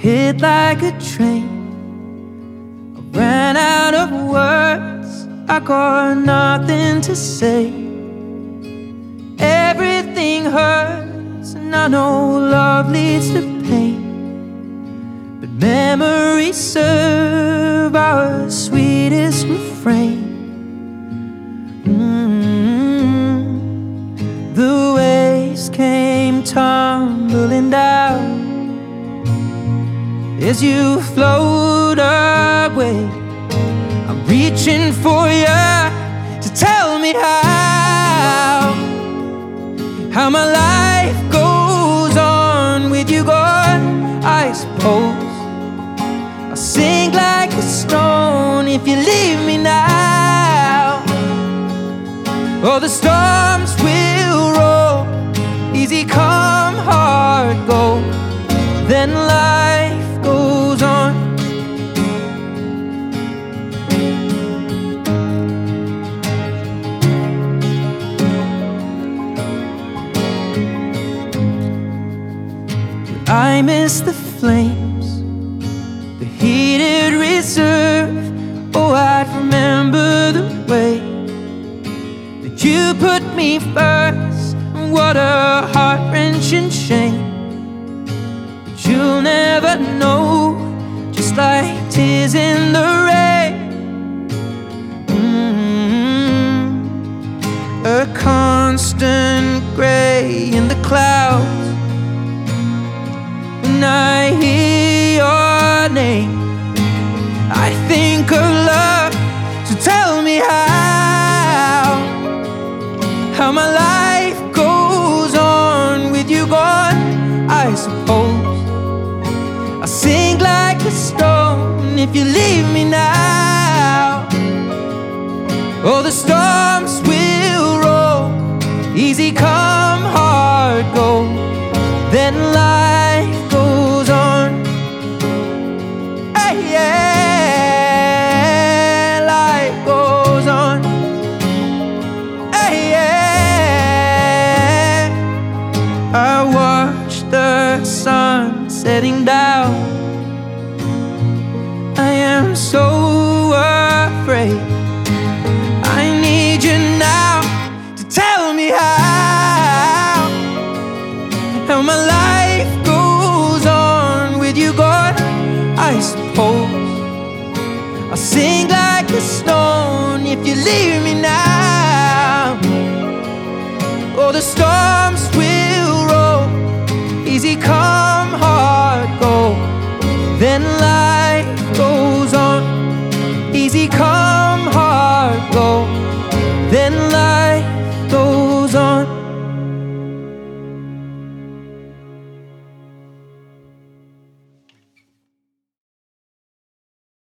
hit like a train. I ran out of words, I got nothing to say. Everything hurts, and I know love leads to pain, but memories serve our sweetest refrain. The waves came tumbling down as you float away. I'm reaching for you to tell me how my life goes on with you gone. I suppose I'll sink like a stone if you leave me now. Oh, the storms will roll, easy come, hard go, then life goes on. I miss the flames, the heated reserve. Oh, I'd remember the way that you put me first. What a heart-wrenching shame, but you'll never know, just like tears in the rain. A constant gray in the clouds. When I hear your name, I think of love. So tell me how my life goes on with you gone. I suppose I'll sink like a stone if you leave me now. Oh, the storms will roll, easy come, hard go, then life goes on. Hey, yeah, life goes on. Hey, yeah, I watch the sun setting down. I am so afraid. I need you now to tell me how my life goes on with you gone. I suppose I'll sink like a stone if you leave me now. Oh, the storms will